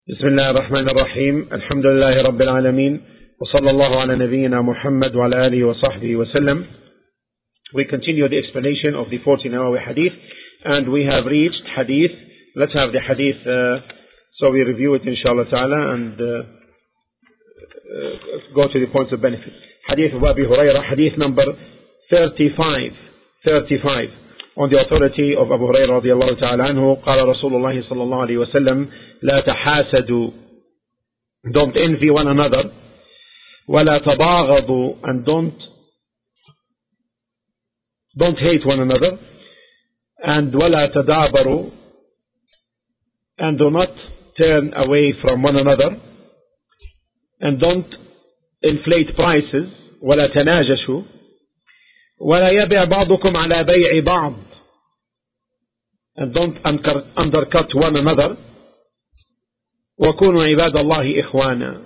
بسم الله الرحمن الرحيم الحمد لله رب العالمين وصلى الله على نبينا محمد وعلى آله وصحبه وسلم. We continue the explanation of the 14-hour hadith, and we have reached hadith. Let's have the hadith so we review it inshallah ta'ala and go to the points of benefit. Hadith of Abu Hurairah, hadith number 35 on the authority of Abu Hurairah radiallahu ta'ala anhu. قال رسول الله صلى الله عليه وسلم لا تحاسدوا, don't envy one another, ولا تباغضوا, and don't hate one another, and ولا تدابروا, and do not turn away from one another, and don't inflate prices, ولا تناجشوا, ولا يبيع بعضكم على بيع بعض, and don't undercut one another, وكونوا عباد الله إخوانا,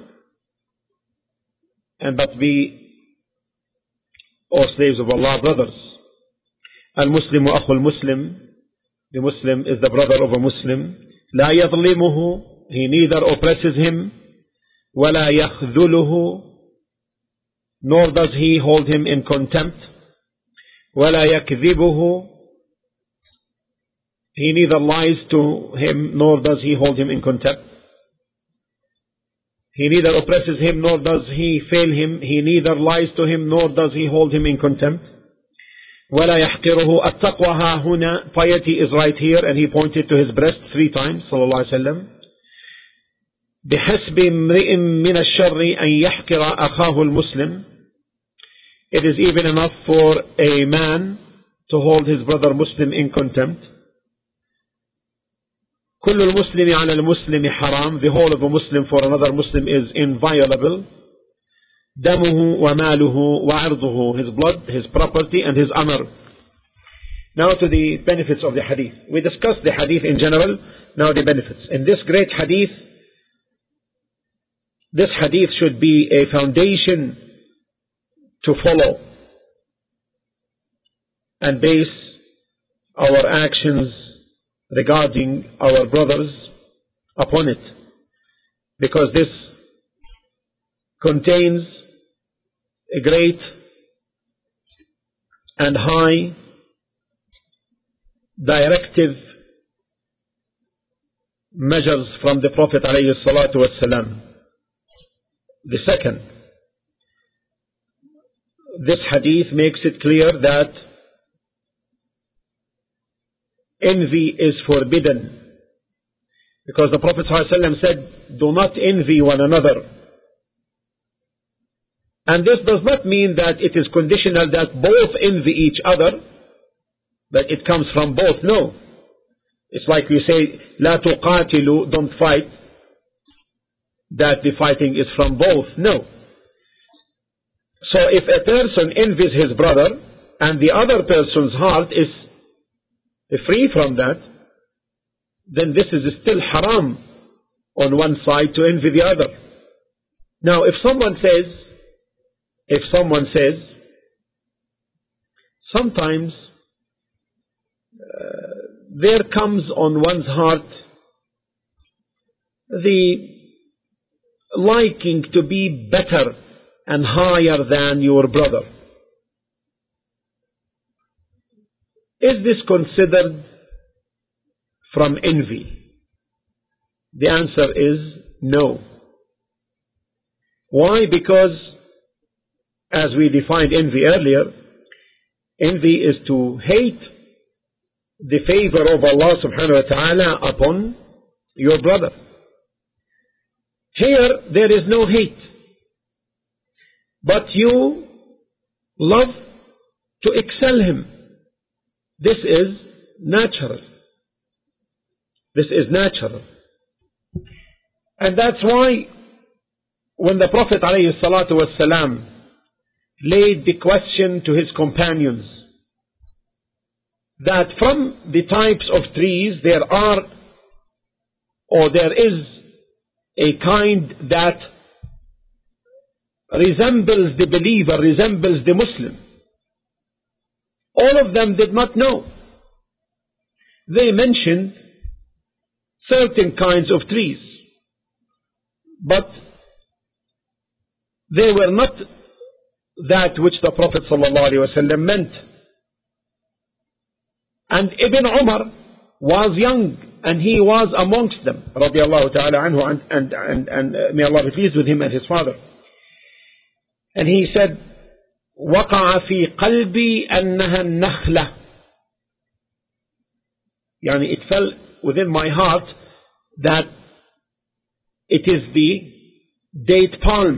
and but be, O slaves of Allah, brothers. المسلم أخو المسلم, the Muslim is the brother of a Muslim. لا يظلمه, he neither oppresses him, ولا يخذله, nor does he hold him in contempt, ولا يكذبه, he neither lies to him nor does he hold him in contempt. He neither oppresses him nor does he fail him. He neither lies to him nor does he hold him in contempt. ولا يحقره. التقوى ها هنا, piety is right here, and he pointed to his breast 3 times صلى الله عليه وسلم. بحسب امرئ من الشر أن يحقر أخاه المسلم. It is even enough for a man to hold his brother Muslim in contempt. كل المسلم على المسلم حرام, the whole of a Muslim for another Muslim is inviolable. دمه وماله وعرضه, his blood, his property, and his honor. Now to the benefits of the hadith. We discussed the hadith in general, now the benefits. In this great hadith, this hadith should be a foundation to follow and base our actions regarding our brothers upon it, because this contains a great and high directive measures from the Prophet alayhi salatu wassalam. The second, this hadith makes it clear that envy is forbidden, because the Prophet ﷺ said, do not envy one another. And this does not mean that it is conditional that both envy each other, that it comes from both. No. It's like you say, لا تقاتلوا, don't fight, that the fighting is from both. No. So if a person envies his brother and the other person's heart is free from that, then this is still haram on one side to envy the other. Now if someone says sometimes there comes on one's heart the liking to be better and higher than your brother. Is this considered from envy? The answer is no. Why? Because as we defined envy earlier, envy is to hate the favor of Allah subhanahu wa ta'ala upon your brother. Here there is no hate, but you love to excel him. This is natural. This is natural. And that's why when the Prophet ﷺ laid the question to his companions that from the types of trees there is a kind that resembles the believer, resembles the Muslim. All of them did not know. They mentioned certain kinds of trees. but they were not that which the Prophet ﷺ meant. And Ibn Umar was young, and he was amongst them, radiallahu ta'ala anhu, and may Allah be pleased with him and his father. And he said, وقع في قلبي أنها النخلة. يعني it fell within my heart that it is the date palm.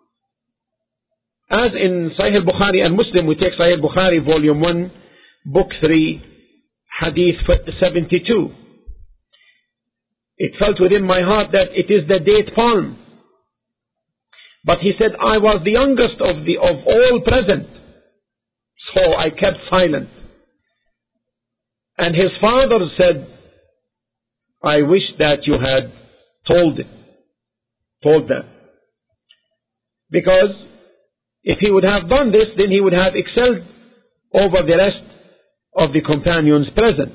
As in Sahih al-Bukhari and Muslim, we take Sahih al-Bukhari, volume 1, book 3, hadith 72. It felt within my heart that it is the date palm. But he said, I was the youngest of all present, so I kept silent. And his father said, I wish that you had told them. Because if he would have done this, then he would have excelled over the rest of the companions present.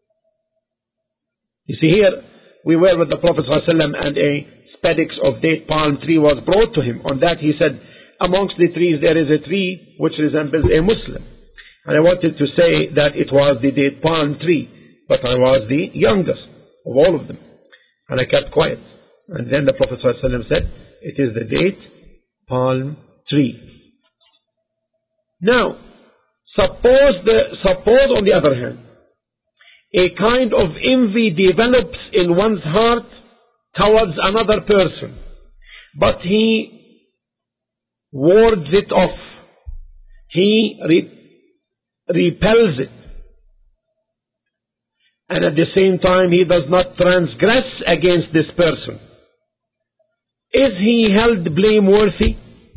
You see, here we were with the Prophet ﷺ, and a spadix of date palm tree was brought to him. On that he said, amongst the trees there is a tree which resembles a Muslim. And I wanted to say that it was the date palm tree, but I was the youngest of all of them. And I kept quiet. And then the Prophet ﷺ said, it is the date palm tree. Now, suppose on the other hand, a kind of envy develops in one's heart towards another person, but he wards it off. He repels it. And at the same time, he does not transgress against this person. Is he held blameworthy?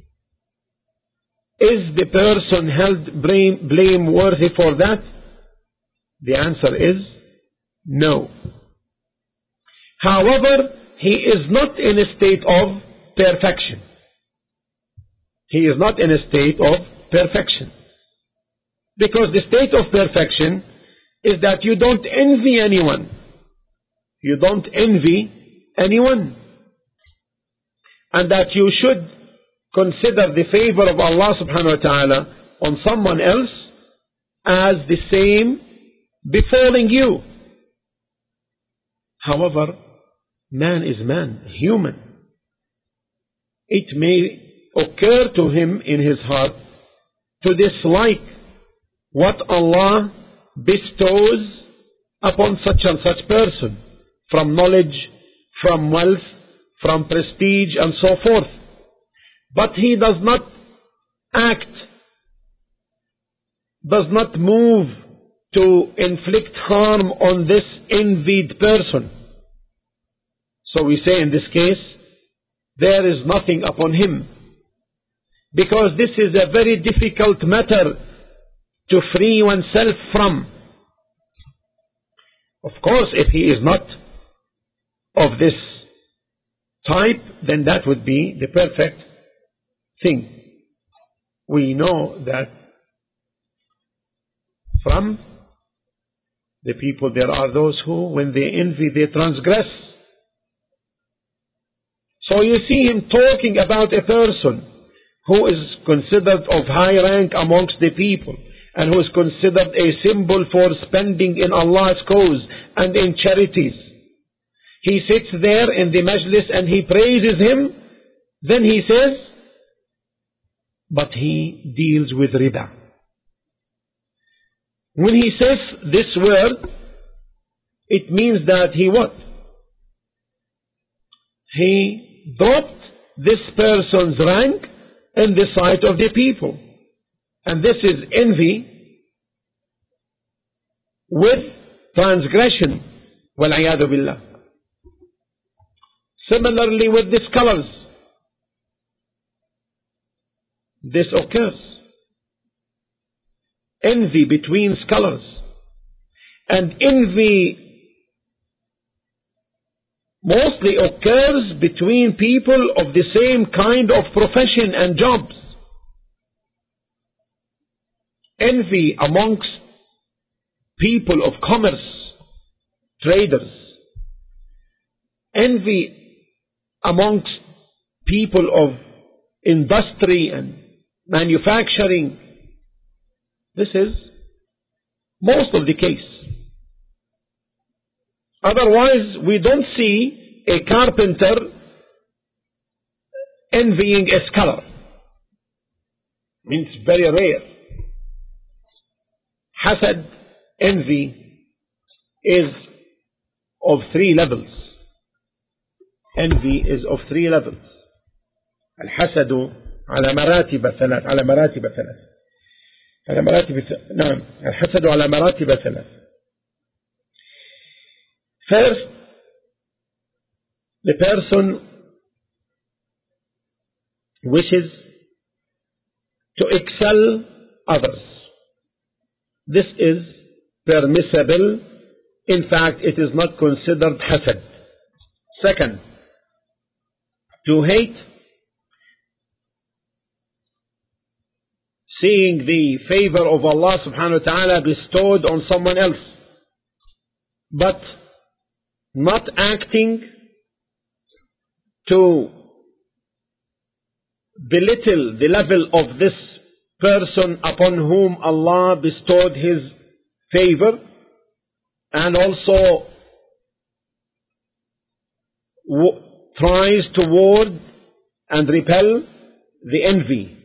Is the person held blameworthy for that? The answer is no. However, he is not in a state of perfection. He is not in a state of perfection. Because the state of perfection is that you don't envy anyone. You don't envy anyone. And that you should consider the favor of Allah subhanahu wa ta'ala on someone else as the same befalling you. However, man is man, human. It may occur to him in his heart to dislike what Allah bestows upon such and such person, from knowledge, from wealth, from prestige, and so forth. But he does not act, does not move to inflict harm on this envied person. So we say in this case, there is nothing upon him. Because this is a very difficult matter to free oneself from. Of course, if he is not of this type, then that would be the perfect thing. We know that from the people there are those who, when they envy, they transgress. So you see him talking about a person who is considered of high rank amongst the people, and who is considered a symbol for spending in Allah's cause and in charities. He sits there in the majlis and he praises him. Then he says, but he deals with riba. When he says this word, it means that he what? He dropped this person's rank in the sight of the people. And this is envy with transgression. Wal-'iyadu billah. Similarly with the scholars, this occurs. Envy between scholars. And envy mostly occurs between people of the same kind of profession and jobs. Envy amongst people of commerce, traders. Envy amongst people of industry and manufacturing. This is most of the case. Otherwise, we don't see a carpenter envying a scholar. I mean, it's very rare. Hasad, envy, is of 3 levels. Envy is of 3 levels. الحسد على مراتب 3 على مراتب 3 على مراتب نعم الحسد على مراتب 3. First, the person wishes to excel others. This is permissible. In fact, it is not considered hasad. Second, to hate seeing the favor of Allah subhanahu wa ta'ala bestowed on someone else, but not acting to belittle the level of this person upon whom Allah bestowed His favor, and also tries to ward and repel the envy.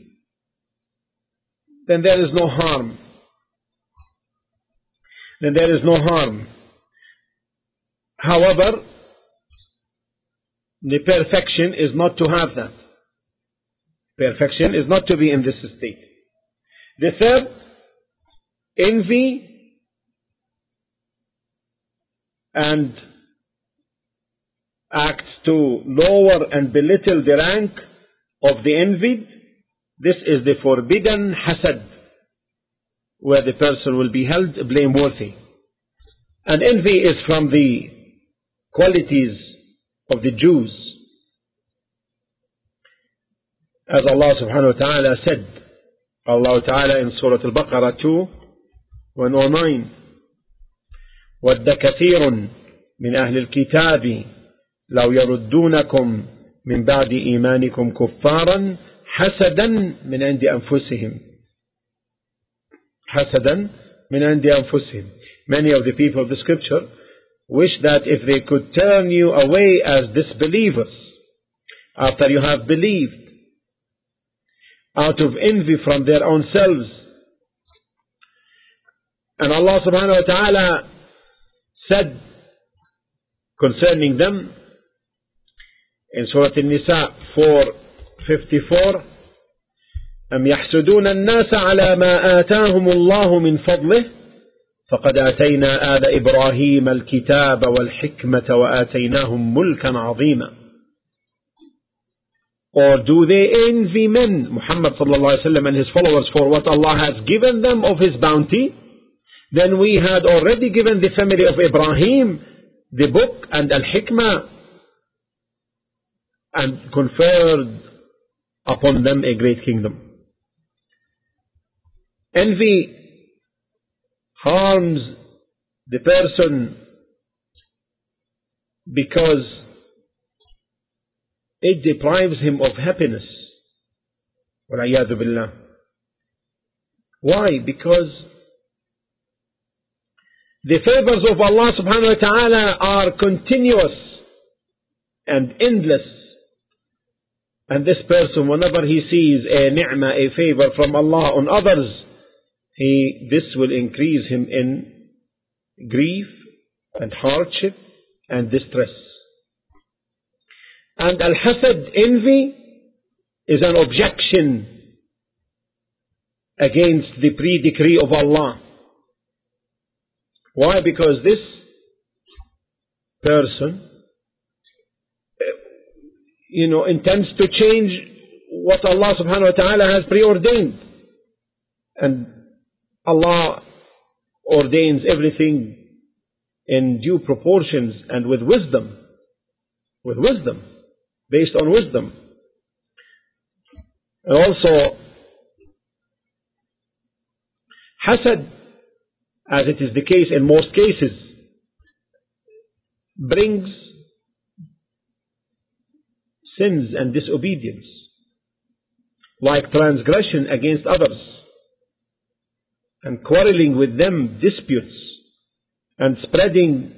Then there is no harm. Then there is no harm. However, the perfection is not to have that. Perfection is not to be in this state. The third, envy and acts to lower and belittle the rank of the envied. This is the forbidden hasad, where the person will be held blameworthy. And envy is from the qualities of the Jews. As Allah subhanahu wa ta'ala said, Allah ta'ala in Surah Al-Baqarah 2:109, وَدَّ كَثِيرٌ مِنْ أَهْلِ الْكِتَابِ لَوْ يَرُدُّونَكُمْ مِنْ بَعْدِ إِيمَانِكُمْ كُفَّارًا حَسَدًا مِنْ عِنْدِ أَنفُسِهِمْ. حَسَدًا مِنْ عِنْدِ أَنفُسِهِمْ. Many of the people of the scripture wish that if they could turn you away as disbelievers after you have believed, out of envy from their own selves. And Allah subhanahu wa ta'ala said concerning them in Surah An-Nisa 4:54, أَمْ يَحْسُدُونَ النَّاسَ عَلَى مَا آتَاهُمُ اللَّهُ مِنْ فَضْلِهِ فَقَدْ آتَيْنَا آلَ إِبْرَاهِيمَ الْكِتَابَ وَالْحِكْمَةَ وَآتَيْنَاهُمْ مُلْكًا عَظِيمًا. Or do they envy men, Muhammad sallallahu alaihi wasallam and his followers, for what Allah has given them of His bounty? Then we had already given the family of Ibrahim the book and al-hikmah, and conferred upon them a great kingdom. Envy harms the person because it deprives him of happiness. وَالْعِيَاذُ بِاللَّهِ. Why? Because the favors of Allah subhanahu wa ta'ala are continuous and endless. And this person, whenever he sees a ni'mah, a favor from Allah on others, this will increase him in grief and hardship and distress. And al-hasad, envy, is an objection against the pre-decree of Allah. Why? Because this person, intends to change what Allah subhanahu wa ta'ala has preordained. And Allah ordains everything in due proportions and with wisdom. With wisdom. Based on wisdom. And also, hasad, as it is the case in most cases, brings sins and disobedience, like transgression against others, and quarreling with them, disputes, and spreading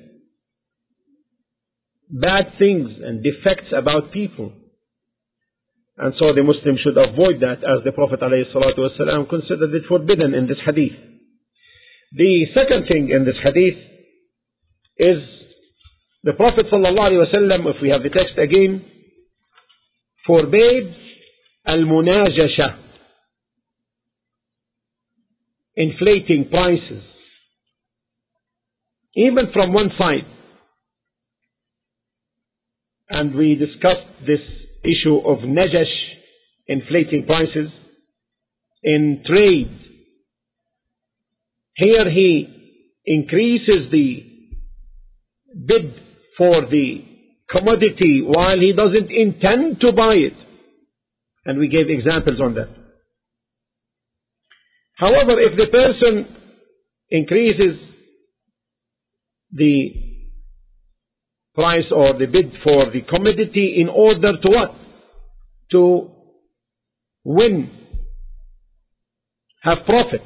bad things and defects about people. And so the Muslim should avoid that, as the Prophet ﷺ considered it forbidden in this hadith. The second thing in this hadith is the Prophet ﷺ, if we have the text again, forbade al-munajasha, inflating prices, even from one side. And we discussed this issue of najash, inflating prices, in trade. Here he increases the bid for the commodity while he doesn't intend to buy it. And we gave examples on that. However, if the person increases the price or the bid for the commodity in order to what? To win, have profit.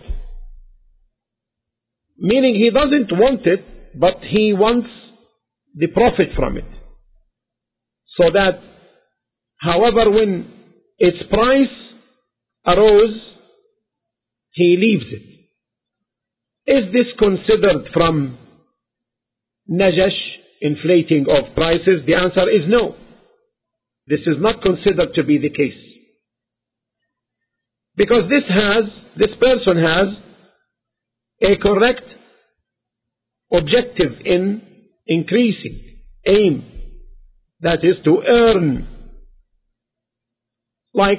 Meaning he doesn't want it, but he wants the profit from it. So that, however, when its price arose, he leaves it. Is this considered from najash, inflating of prices? The answer is no. This is not considered to be the case. Because this person has a correct objective in increasing, aim, that is to earn. Like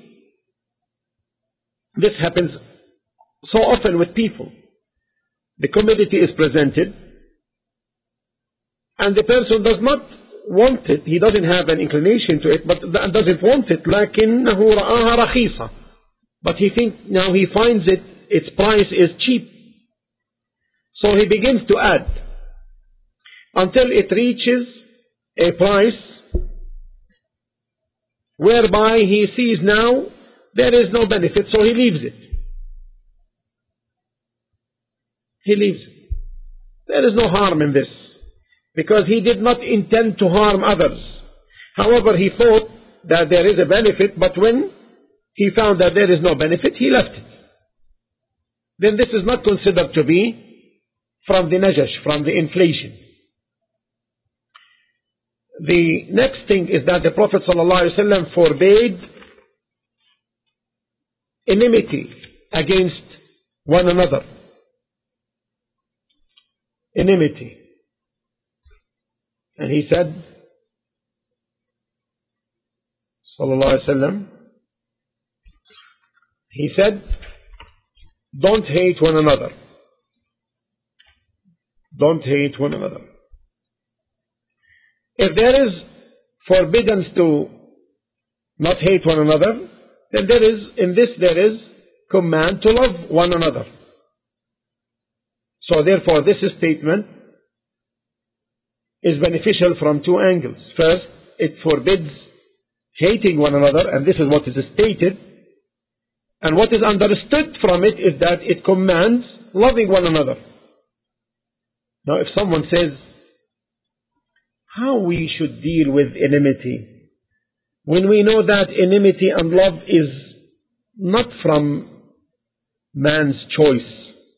this happens so often with people. The commodity is presented, and the person does not want it. He doesn't have an inclination to it, but doesn't want it. لكنه رآها رخيصة. But he thinks now he finds it, its price is cheap. So he begins to add until it reaches a price whereby he sees now there is no benefit, so he leaves it. He leaves it. There is no harm in this, because he did not intend to harm others. However, he thought that there is a benefit, but when he found that there is no benefit, he left it. Then this is not considered to be from the najash, from the inflation. The next thing is that the Prophet ﷺ forbade enmity against one another. Enmity. And he said, sallallahu alaihi wasallam, he said, don't hate one another. Don't hate one another. If there is forbiddance to not hate one another, then there is command to love one another. So therefore this statement is beneficial from two angles. First, it forbids hating one another, and this is what is stated. And what is understood from it is that it commands loving one another. Now if someone says, how we should deal with enmity, when we know that enmity and love is not from man's choice.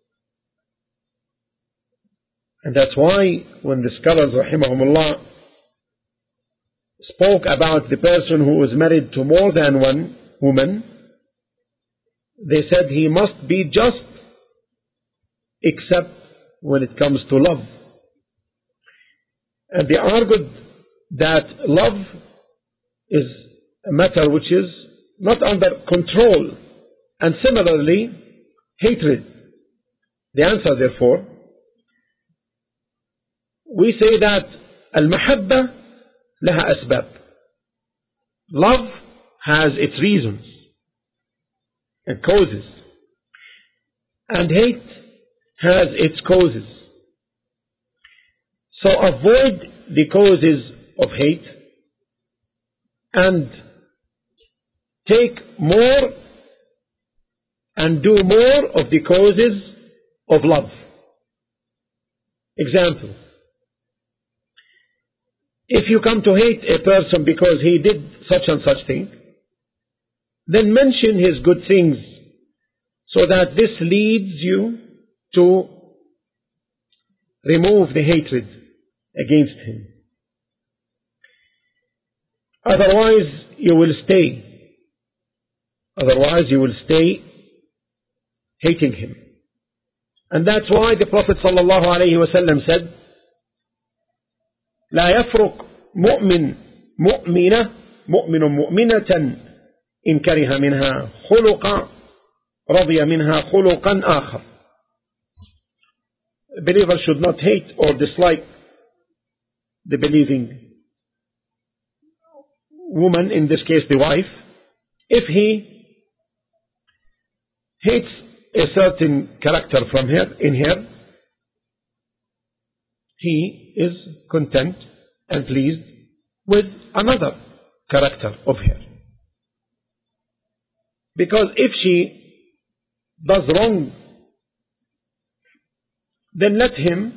And that's why when the scholars, rahimahumullah, spoke about the person who is married to more than one woman, they said he must be just except when it comes to love. And they argued that love is a matter which is not under control, and similarly hatred. The answer, therefore, we say that al-mahabba laha asbab. Love has its reasons and causes, and hate has its causes. So avoid the causes of hate and take more and do more of the causes of love. Example, if you come to hate a person because he did such and such thing, then mention his good things so that this leads you to remove the hatred against him. Otherwise, you will stay. Otherwise, you will stay hating him. And that's why the Prophet sallallahu alayhi wa sallam said, لا يفرق مؤمن مؤمنة إن كره منها خلقا رضي منها خلقا آخر. A believer should not hate or dislike the believing woman, in this case the wife, if he hates a certain character from her, in her, he is content and pleased with another character of her. Because if she does wrong, then let him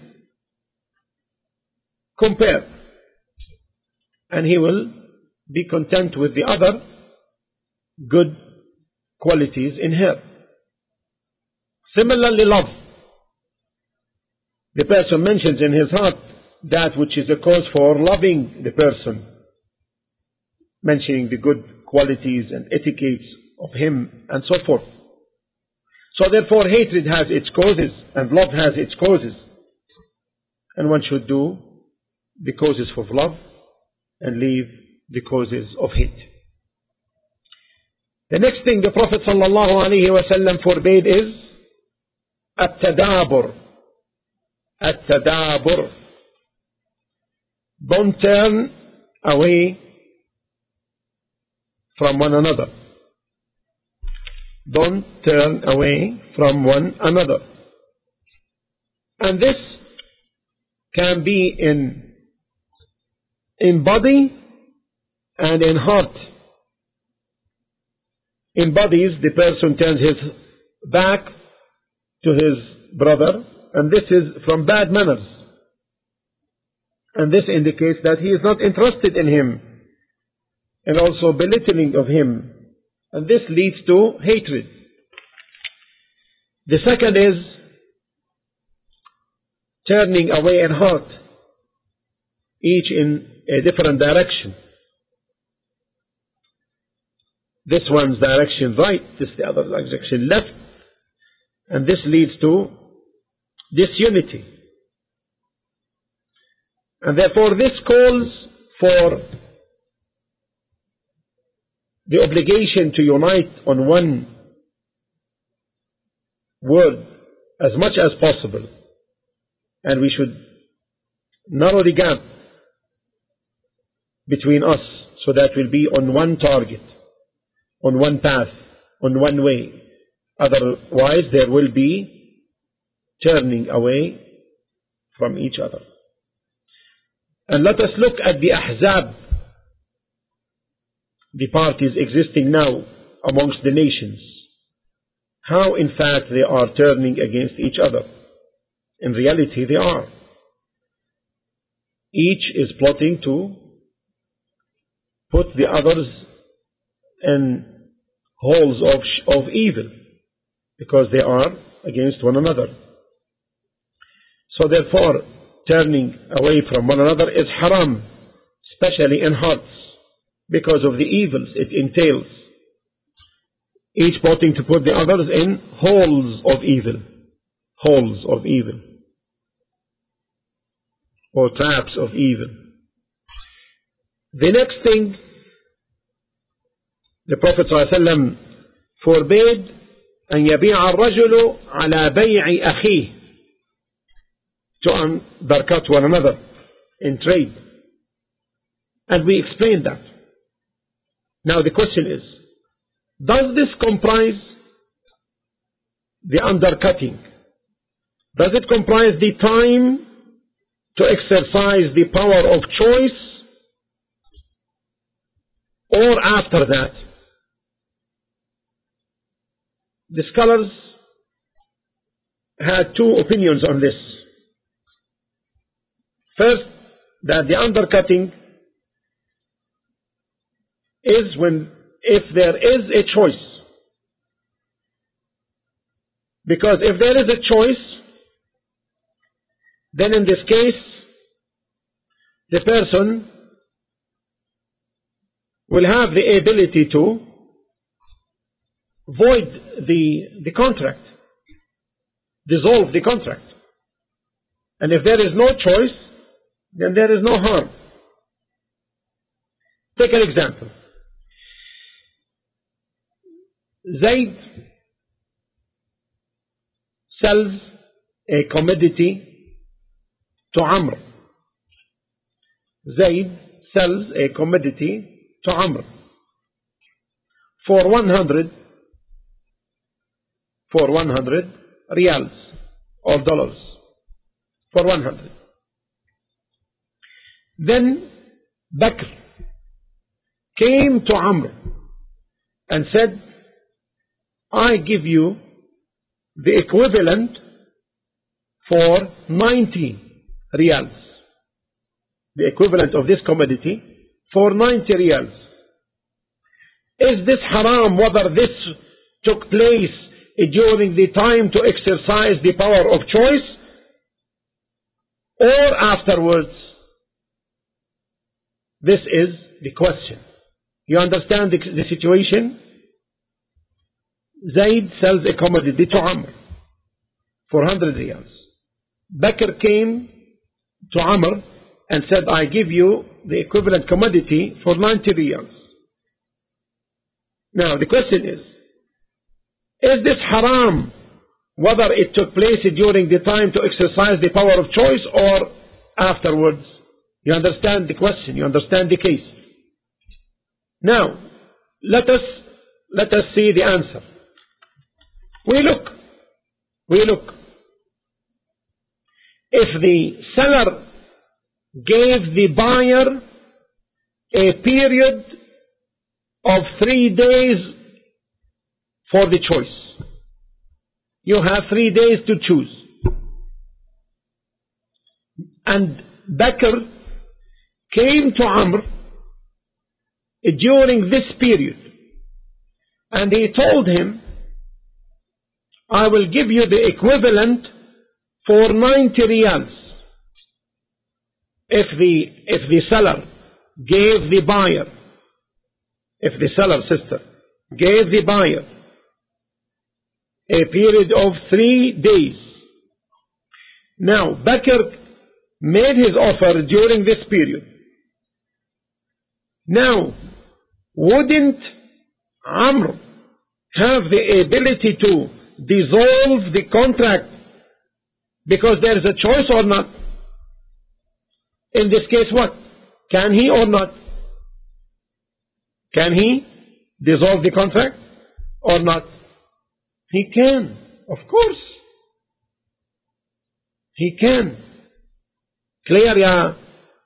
compare, and he will be content with the other good qualities in her. Similarly, love. The person mentions in his heart that which is a cause for loving the person, mentioning the good qualities and etiquettes of him and so forth. So therefore, hatred has its causes and love has its causes. And one should do the causes of love and leave the causes of hate. The next thing the Prophet ﷺ forbade is التدابر. التدابر. Don't turn away from one another. Don't turn away from one another. And this can be in body and in heart. In bodies, the person turns his back to his brother, and this is from bad manners. And this indicates that he is not interested in him, and also belittling of him. And this leads to hatred. The second is turning away in heart, each in a different direction. This one's direction right, this the other direction left, and this leads to disunity. And therefore this calls for the obligation to unite on one word as much as possible, and we should narrow the gap between us so that we'll be on one target, on one path, on one way. Otherwise there will be turning away from each other. And let us look at the Ahzab, the parties existing now amongst the nations, how in fact they are turning against each other. In reality they are. Each is plotting to put the others in holes of evil, because they are against one another. So therefore, turning away from one another is haram, especially in hearts, because of the evils it entails. Each plotting to put the others in holes of evil, or traps of evil. The next thing, the Prophet ﷺ forbade أن يبيع الرجل على بيع أخيه, to undercut one another in trade. And we explained that. Now the question is, does this comprise the undercutting? Does it comprise the time to exercise the power of choice? or after that? The scholars had two opinions on this. First, that the undercutting is if there is a choice. Because if there is a choice, then in this case, the person will have the ability to void the contract, dissolve the contract. And if there is no choice, then there is no harm. Take an example. Zayd sells a commodity to Amr. Zayd sells a commodity to Amr for 100 riyals or dollars, for 100. Then Bakr came to Amr and said, I give you the equivalent for 90 riyals, the equivalent of this commodity for 90 riyals. Is this haram whether this took place during the time to exercise the power of choice or afterwards? This is the question. You understand the situation? Zayd sells a commodity to Amr for 100 riyals. Bakr came to Amr and said, I give you the equivalent commodity for 90 riyals. Now the question is this haram whether it took place during the time to exercise the power of choice or afterwards? You understand the question, you understand the case. Now let us see the answer. We look. If the seller gave the buyer a period of 3 days for the choice, you have 3 days to choose. And Bakr came to Amr during this period and he told him, I will give you the equivalent for 90 riyals. If the seller gave the buyer, if the seller, sister, gave the buyer a period of 3 days. Now, Bakr made his offer during this period. Now, wouldn't Amr have the ability to dissolve the contract because there is a choice or not? In this case, what? Can he or not? Can he dissolve the contract or not? He can, of course. He can. Clear, yeah?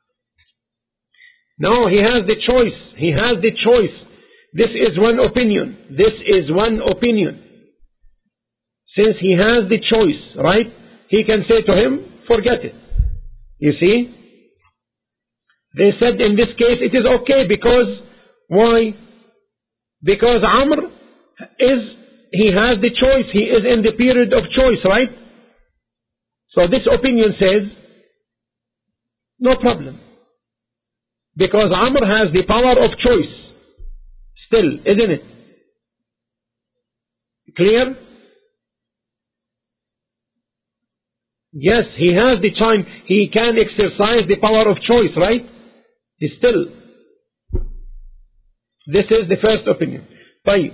No, he has the choice. He has the choice. This is one opinion. This is one opinion. Since he has the choice, right? He can say to him, forget it. You see? They said in this case it is okay because, why? Because Amr he has the choice. He is in the period of choice, right? So this opinion says, no problem. Because Amr has the power of choice still, isn't it? Clear? Yes, he has the time. He can exercise the power of choice, right? Still. This is the first opinion. Fine.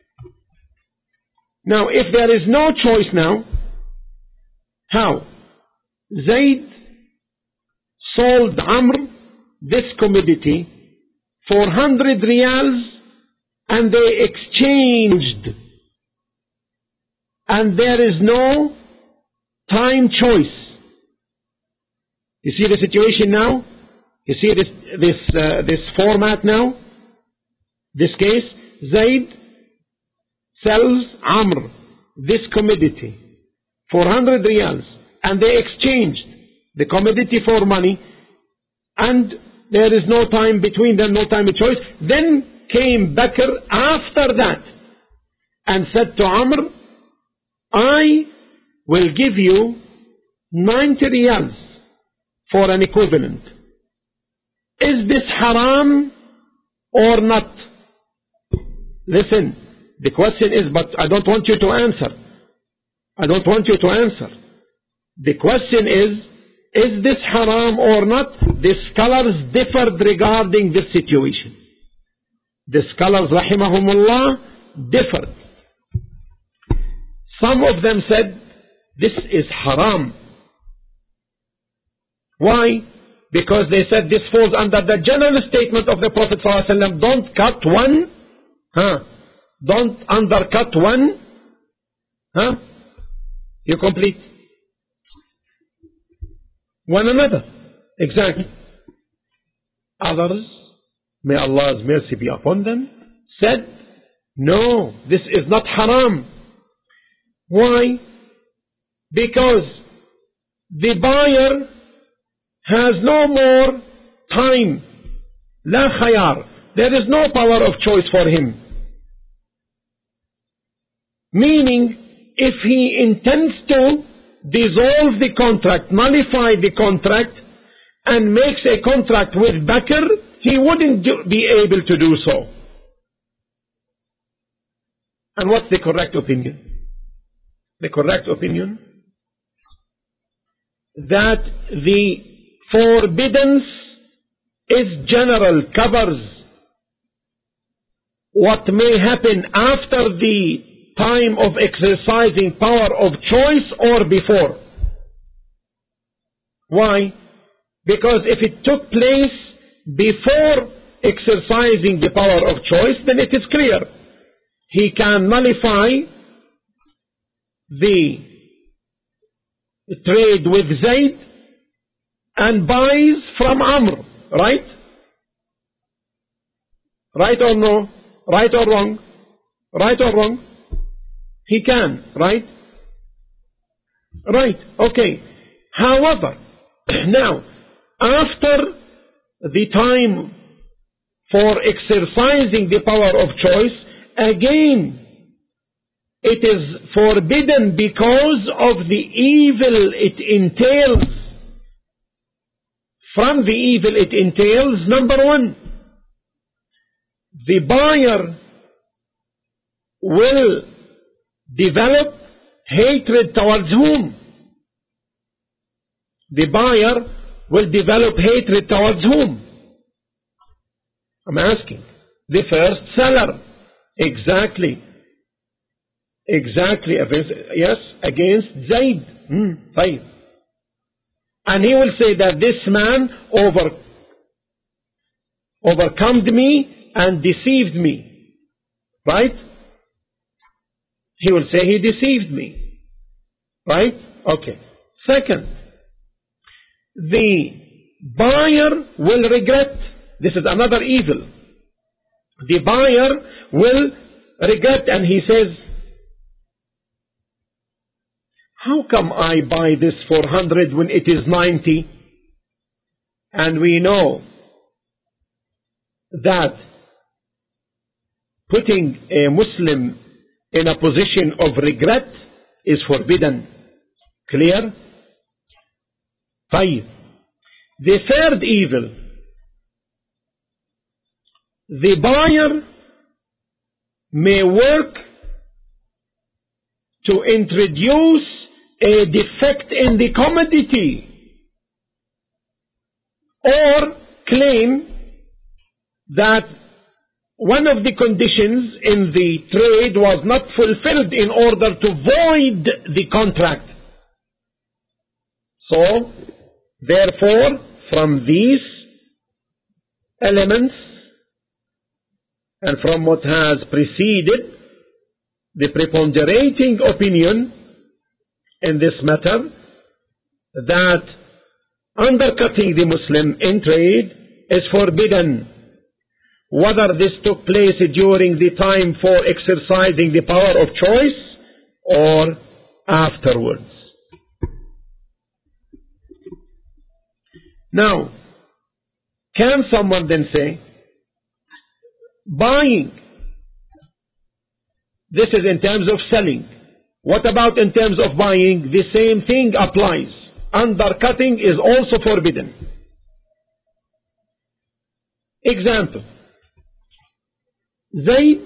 Now, if there is no choice now, how? Zayd sold Amr this commodity for 100 riyals and they exchanged. And there is no time choice. You see the situation now? You see this format now? This case, Zayd sells Amr this commodity for 100 riyals, and they exchanged the commodity for money, and there is no time between them, no time of choice. Then came Bakr after that and said to Amr, I will give you 90 riyals for an equivalent. Is this haram or not? Listen, the question is, but I don't want you to answer. I don't want you to answer. The question is this haram or not? The scholars differed regarding this situation. The scholars, rahimahumullah, differed. Some of them said, this is haram. Why? Because they said this falls under the general statement of the Prophet ﷺ, don't cut one, don't undercut one, you complete one another. Exactly. Others, may Allah's mercy be upon them, said, no, this is not haram. Why? Because the buyer has no more time. La khayar. There is no power of choice for him. Meaning, if he intends to dissolve the contract, nullify the contract, and makes a contract with Bakr, he wouldn't be able to do so. And what's the correct opinion? The correct opinion? That the forbiddance is general, covers what may happen after the time of exercising power of choice or before. Why? Because if it took place before exercising the power of choice, then it is clear. He can nullify the trade with Zayd and buys from Amr, right? Right or no? Right or wrong? Right or wrong? He can, right? Right, okay. However, now, after the time for exercising the power of choice, again, it is forbidden because of the evil it entails. From the evil it entails, number one, the buyer will develop hatred towards whom? The buyer will develop hatred towards whom? I'm asking. The first seller. Exactly. Exactly. Yes, against Zayd. Fine. And he will say that this man overcome me and deceived me. Right? He will say he deceived me. Right? Okay. Second, the buyer will regret. This is another evil. The buyer will regret, and he says, how come I buy this for 100 when it is 90? And we know that putting a Muslim in a position of regret is forbidden. Clear? 5. The third evil, the buyer may work to introduce a defect in the commodity or claim that one of the conditions in the trade was not fulfilled in order to void the contract. So, therefore, from these elements and from what has preceded, the preponderating opinion in this matter, that undercutting the Muslim in trade is forbidden. whether this took place during the time for exercising the power of choice or afterwards. Now, can someone then say, buying, this is in terms of selling. What about in terms of buying? The same thing applies. Undercutting is also forbidden. Example, Zayd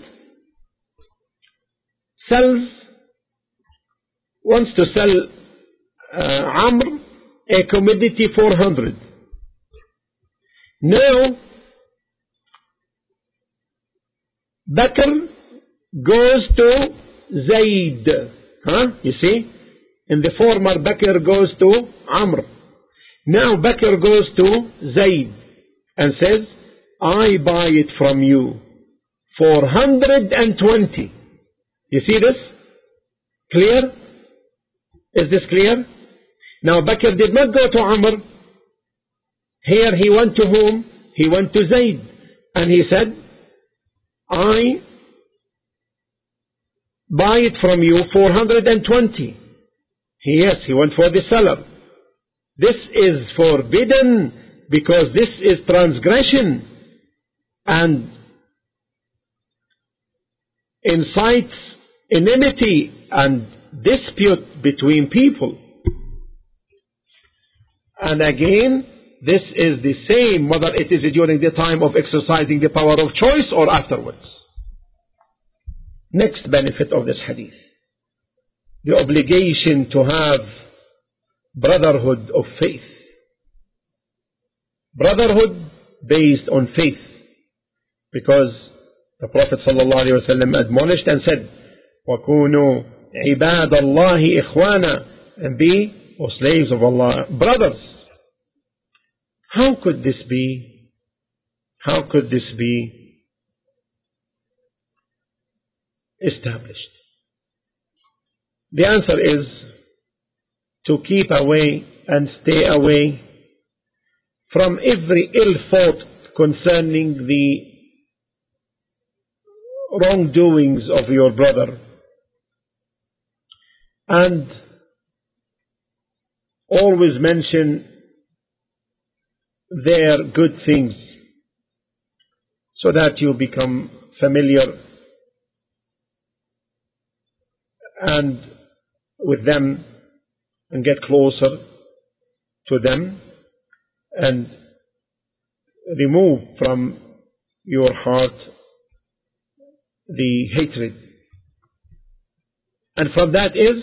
wants to sell Amr a commodity 400. Now, Bakr goes to Zayd. You see? In the former, Bakr goes to Amr. Now Bakr goes to Zayd and says, I buy it from you for 120. You see this? Clear? Is this clear? Now Bakr did not go to Amr. Here he went to whom? He went to Zayd. And he said, I buy it from you 420. Yes, he went for the seller. This is forbidden because this is transgression and incites enmity and dispute between people. And again, this is the same whether it is during the time of exercising the power of choice or afterwards. Next benefit of this hadith, the obligation to have brotherhood of faith. Brotherhood based on faith, because the Prophet ﷺ admonished and said, وَكُونُوا عِبَادَ اللَّهِ إِخْوَانًا, and be, O slaves of Allah, brothers. How could this be? How could this be established? The answer is to keep away and stay away from every ill thought concerning the wrongdoings of your brother, and always mention their good things so that you become familiar and with them and get closer to them and remove from your heart the hatred. And from that is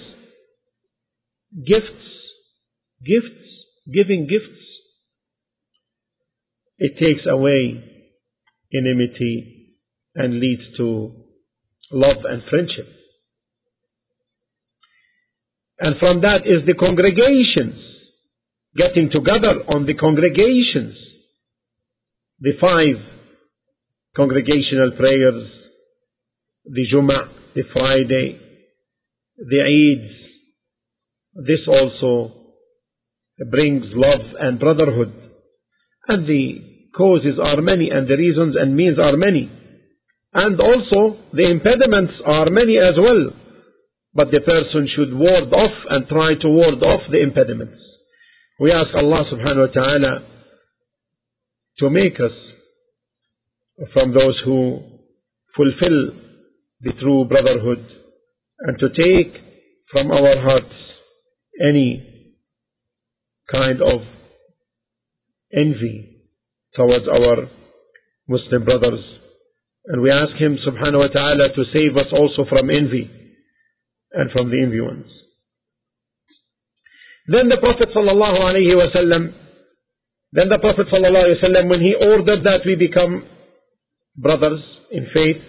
giving gifts. It takes away enmity and leads to love and friendship. And from that is the congregations, getting together on the congregations, the 5 congregational prayers, the Jum'ah, the Friday, the Eids. This also brings love and brotherhood. And the causes are many, and the reasons and means are many. And also the impediments are many as well. But the person should ward off and try to ward off the impediments. We ask Allah subhanahu wa ta'ala to make us from those who fulfill the true brotherhood, and to take from our hearts any kind of envy towards our Muslim brothers. And we ask Him subhanahu wa ta'ala to save us also from envy and from the envy ones. Then the Prophet sallallahu alaihi wasallam, when he ordered that we become brothers in faith,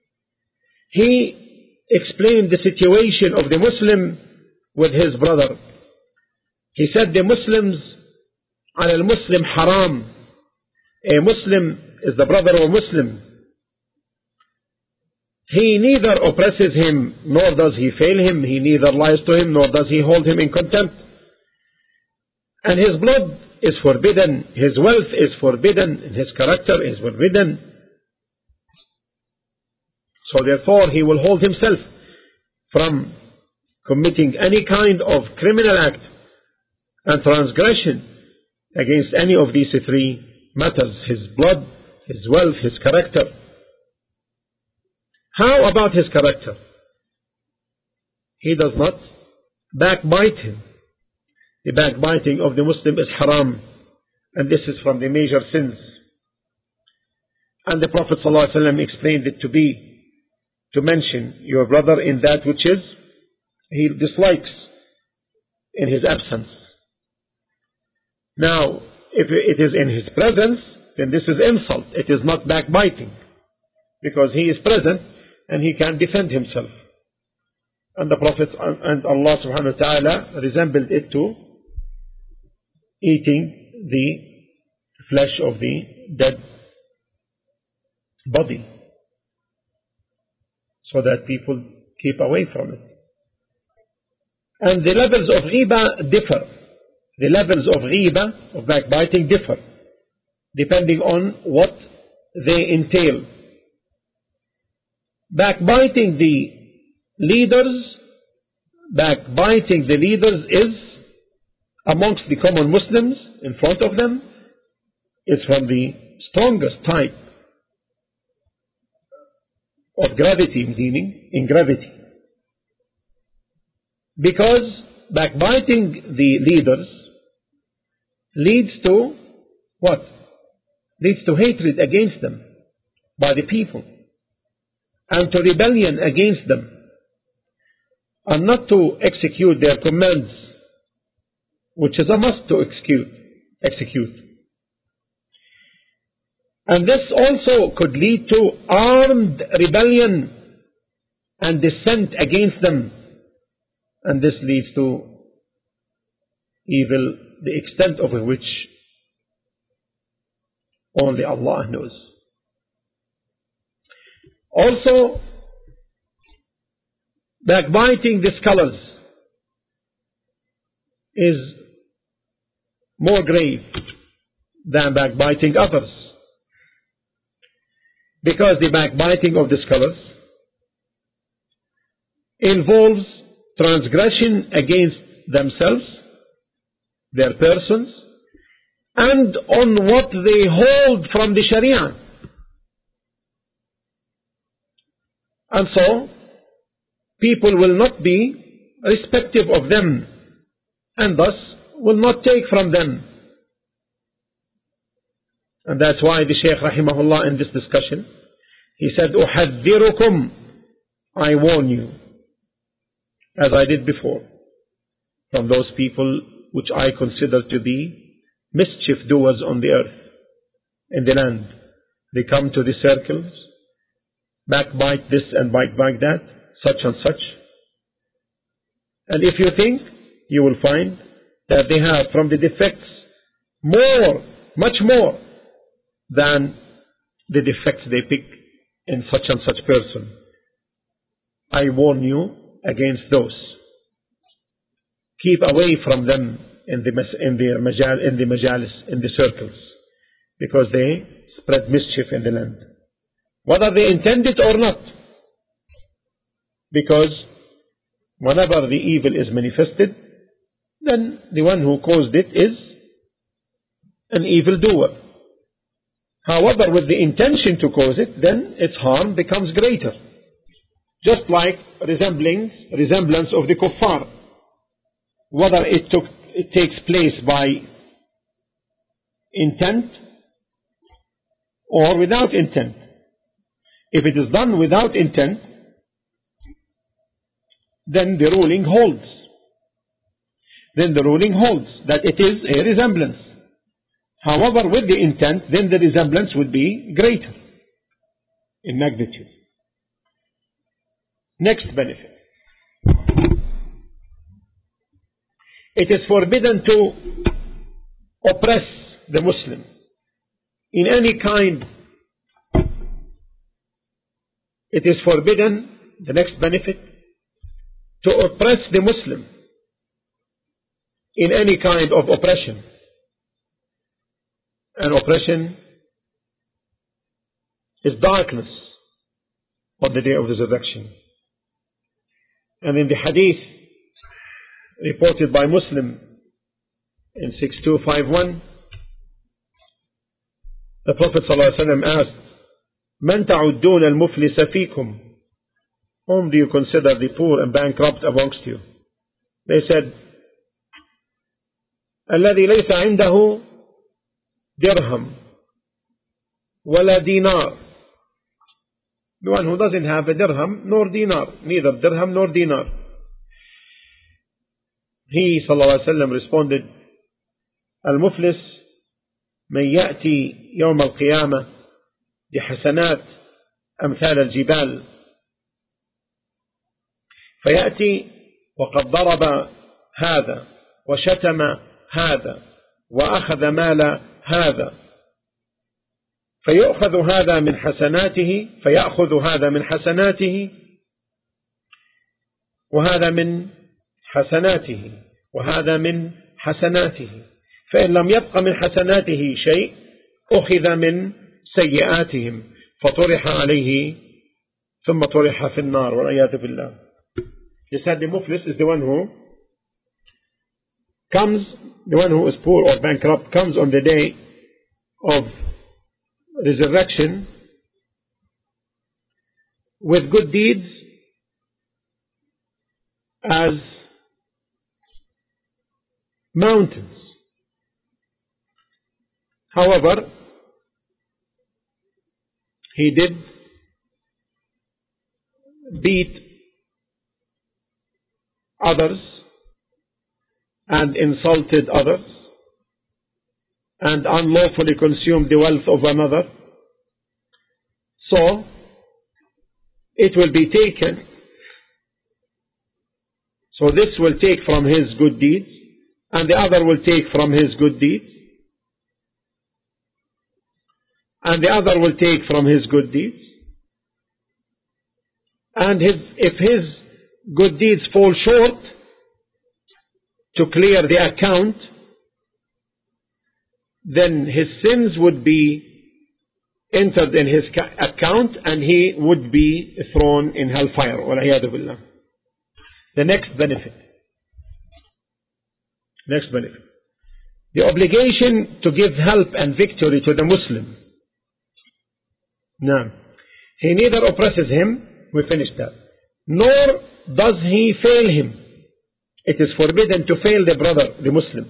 he explained the situation of the Muslim with his brother. He said the Muslims, على المسلم حرام. A Muslim is the brother of a Muslim. He neither oppresses him, nor does he fail him. He neither lies to him, nor does he hold him in contempt. And his blood is forbidden, his wealth is forbidden, and his character is forbidden. So therefore he will hold himself from committing any kind of criminal act and transgression against any of these three matters: his blood, his wealth, his character. How about his character? He does not backbite him. The backbiting of the Muslim is haram, and this is from the major sins. And the Prophet ﷺ explained it to mention your brother in that which is he dislikes in his absence. Now, if it is in his presence, then this is insult. It is not backbiting, because he is present and he can defend himself. And the Prophet and Allah subhanahu wa ta'ala resembled it to eating the flesh of the dead body, so that people keep away from it. And the levels of ghiba differ. The levels of ghiba, of backbiting, differ depending on what they entail. Backbiting the leaders is amongst the common Muslims in front of them, is from the strongest type of gravity, meaning in gravity. Because backbiting the leaders leads to what? Leads to hatred against them by the people, and to rebellion against them, and not to execute their commands, which is a must to execute. And this also could lead to armed rebellion and dissent against them, and this leads to evil, the extent of which only Allah knows. Also, backbiting the scholars is more grave than backbiting others, because the backbiting of the scholars involves transgression against themselves, their persons, and on what they hold from the Sharia. And so, people will not be respective of them, and thus will not take from them. And that's why the Shaykh rahimahullah in this discussion, he said, أُحَذِّرُكُمْ, I warn you, as I did before, from those people which I consider to be mischief doers on the earth, in the land. They come to the circles, backbite this and backbite that, such and such. And if you think, you will find that they have from the defects more, much more than the defects they pick in such and such person. I warn you against those. Keep away from them in the majalis, in the circles, because they spread mischief in the land, whether they intend it or not. Because whenever the evil is manifested, then the one who caused it is an evil doer. However, with the intention to cause it, then its harm becomes greater. Just like resemblance of the kuffar, whether it takes place by intent or without intent. If it is done without intent, then the ruling holds. Then the ruling holds that it is a resemblance. However, with the intent, then the resemblance would be greater in magnitude. Next benefit. It is forbidden to oppress the Muslim in any kind. It is forbidden, the next benefit, to oppress the Muslim in any kind of oppression. And oppression is darkness on the day of resurrection. And in the hadith reported by Muslim in 6251, the Prophet ﷺ asked, "Man ta'uddun al-muflisa fikum?" Whom do you consider the poor and bankrupt amongst you? They said, الذي ليس عنده درهم ولا دينار. The one who doesn't have a dirham nor dinar, neither dirham nor dinar. He ﷺ responded, المفلس من يأتي يوم القيامة بحسنات أمثال الجبال فيأتي وقد ضرب هذا وشتم هذا وأخذ مال هذا فيأخذ هذا من حسناته وهذا من حسناته وهذا من حسناته فإن لم يبق من حسناته شيء أخذ من سيئاتهم فطرح عليه ثم طرح في النار والعياذ بالله. He said the muflis is the one who is poor or bankrupt, comes on the day of resurrection with good deeds as mountains. However, he did beat others and insulted others and unlawfully consumed the wealth of another. So, it will be taken. So this will take from his good deeds and the other will take from his good deeds and the other will take from his good deeds. And if his good deeds fall short to clear the account, then his sins would be entered in his account and he would be thrown in hellfire. وَالْعِيَاذُ بِاللَّهِ. The next benefit. The obligation to give help and victory to the Muslim. Now, he neither oppresses him, we finished that, nor does he fail him. It is forbidden to fail the brother, the Muslim,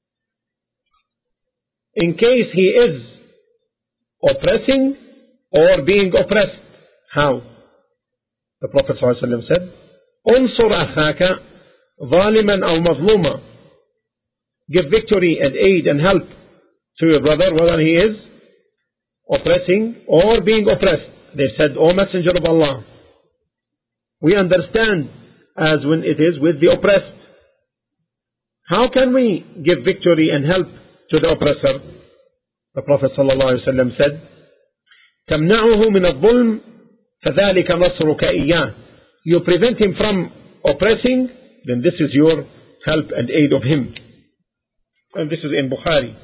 in case he is oppressing or being oppressed. How? The Prophet ﷺ said, "Unsur akhaka zaliman aw mazluma." Give victory and aid and help to your brother, whether he is oppressing or being oppressed. They said, "O Messenger of Allah, we understand as when it is with the oppressed. How can we give victory and help to the oppressor?" The Prophet ﷺ said, تَمْنَعُهُ مِنَ الظُّلْمِ فَذَلِكَ نَصْرُكَ إِيَّاهِ. You prevent him from oppressing, then this is your help and aid of him. And this is in Bukhari.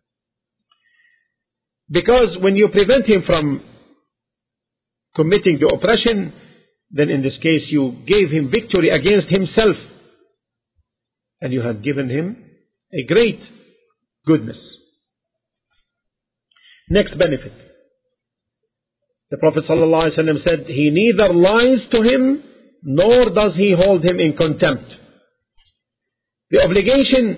Because when you prevent him from committing the oppression, then in this case you gave him victory against himself. And you have given him a great goodness. Next benefit. The Prophet ﷺ said, he neither lies to him nor does he hold him in contempt. The obligation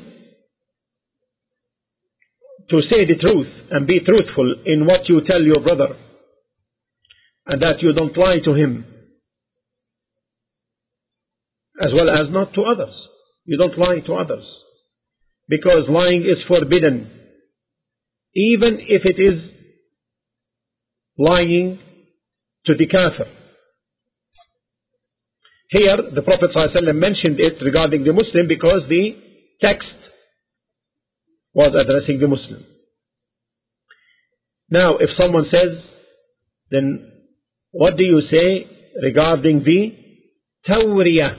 to say the truth and be truthful in what you tell your brother, and that you don't lie to him, as well as not to others. You don't lie to others, because lying is forbidden, even if it is lying to the kafir. Here the Prophet ﷺ mentioned it regarding the Muslim because the text was addressing the Muslim. Now if someone says, then what do you say regarding the tawriyah?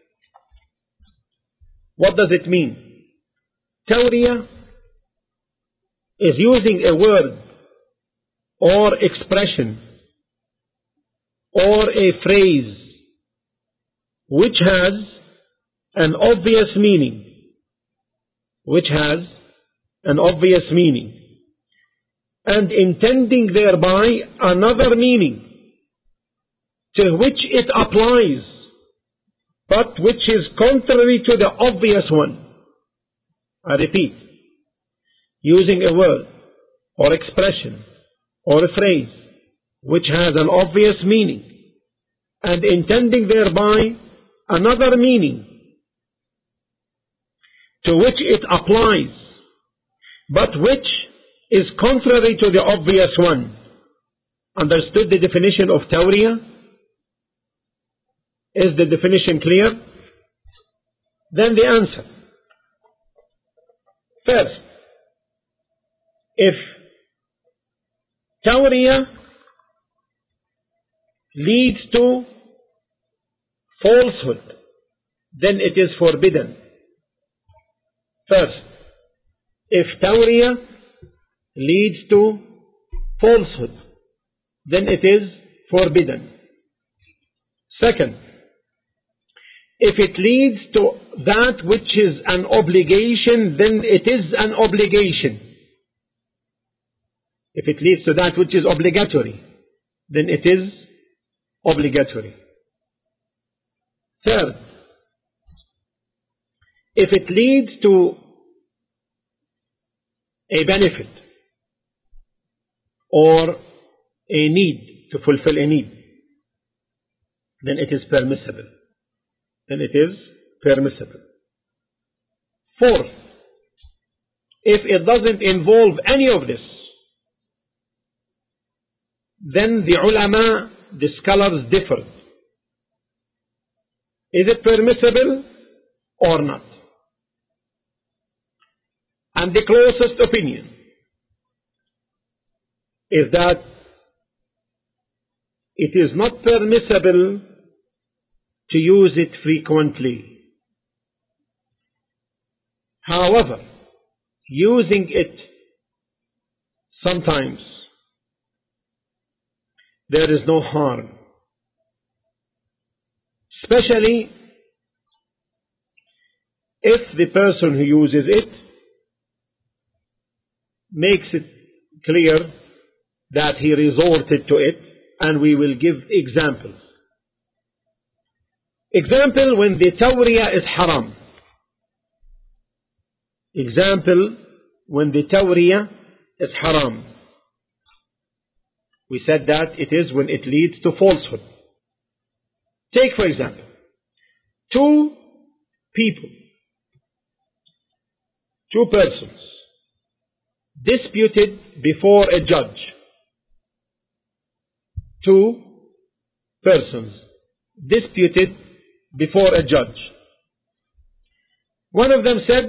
What does it mean? Tawriyah is using a word or expression or a phrase which has an obvious meaning, and intending thereby another meaning to which it applies, but which is contrary to the obvious one. I repeat, using a word or expression or a phrase which has an obvious meaning and intending thereby another meaning to which it applies, but which is contrary to the obvious one. Understood the definition of tawriya? Is the definition clear? Then the answer. First, if tawriya leads to falsehood, then it is forbidden. First, if tawriya leads to falsehood, then it is forbidden. Second, if it leads to that which is an obligation, then it is an obligation. If it leads to that which is obligatory, then it is obligatory. Third, if it leads to a benefit or a need, to fulfill a need, then it is permissible. Fourth, if it doesn't involve any of this, then the ulama, the scholars differ. Is it permissible or not? And the closest opinion is that it is not permissible to use it frequently. However, using it sometimes, there is no harm. Especially if the person who uses it makes it clear that he resorted to it, and we will give examples. Example, when the tawriya is haram. Example, when the tawriya is haram. We said that it is when it leads to falsehood. Take, for example, two persons disputed before a judge. Two persons disputed before a judge. One of them said,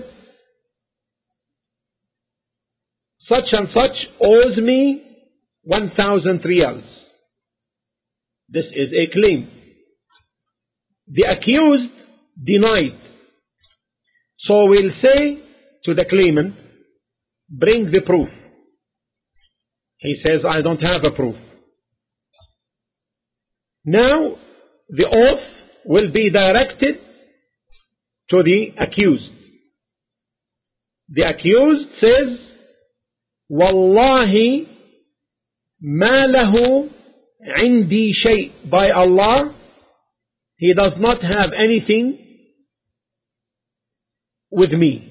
such and such owes me 1,000 riyals. This is a claim. The accused denied. So we'll say to the claimant, bring the proof. He says, I don't have a proof. Now, the oath will be directed to the accused. The accused says, Wallahi ma lahu indi shay. By Allah, he does not have anything with me.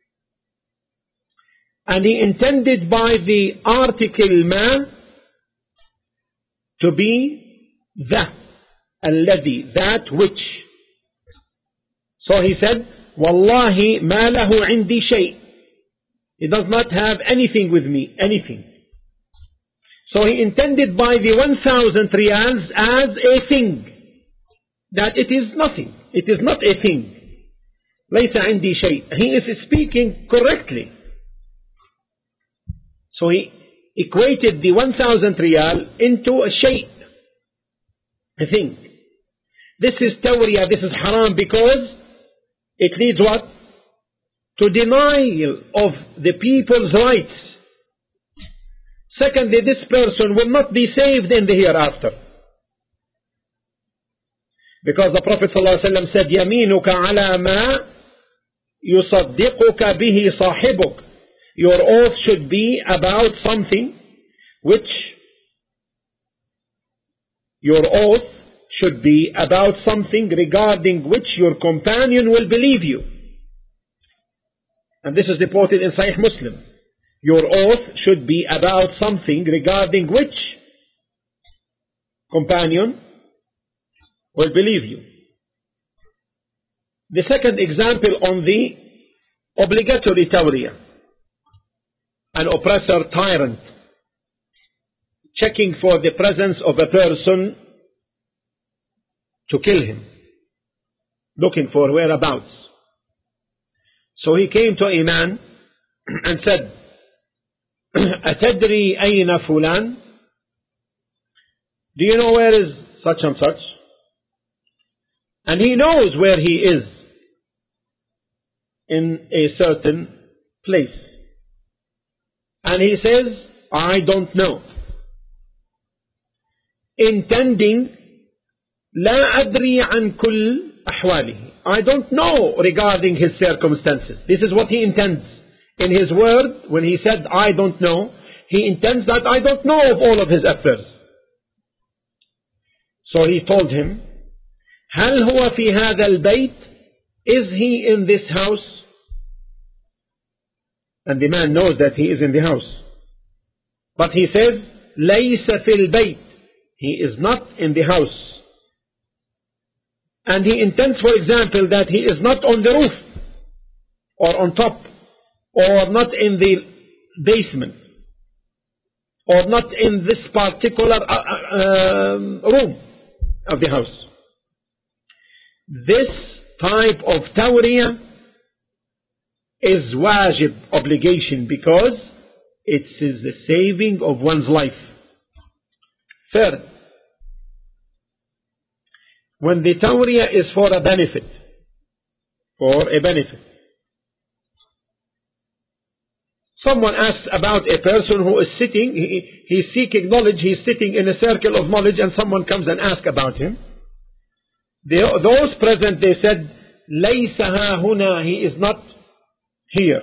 And he intended by the article ma to be that, alladhi, that which. So he said, Wallahi ma lahu indi shay. He does not have anything with me, anything. So he intended by the 1,000 riyals as a thing, that it is nothing. It is not a thing. ليس عندي شيء. He is speaking correctly. So he equated the 1,000 riyal into a shay, a thing. This is tawriya, this is haram, because it leads what? To denial of the people's rights. Secondly, this person will not be saved in the hereafter. Because the Prophet ﷺ said, يَمِينُكَ عَلَى مَا يُصَدِّقُكَ بِهِ صَاحِبُكَ. Your oath should be about something which regarding which your companion will believe you. And this is reported in Sahih Muslim. Your oath should be about something regarding which companion will believe you. The second example on the obligatory tawriyah. An oppressor, tyrant, checking for the presence of a person to kill him, looking for whereabouts. So he came to a man and said, أتدري أين فلان? Do you know where is such and such? And he knows where he is in a certain place. And he says, I don't know. Intending, لا أدري عن كل أحواله. I don't know regarding his circumstances. This is what he intends. In his word, when he said, I don't know, he intends that I don't know of all of his affairs. So he told him, هل هو في هذا البيت? Is he in this house? And the man knows that he is in the house. But he says, ليس في البيت. He is not in the house. And he intends, for example, that he is not on the roof, or on top, or not in the basement, or not in this particular room of the house. This type of tawriyah is wajib, obligation, because it is the saving of one's life. Third, when the tawriyah is for a benefit, someone asks about a person who is sitting, he's seeking knowledge, he's sitting in a circle of knowledge, and someone comes and asks about him. Those present, they said, لَيْسَ هَا هُنَا, he is not here.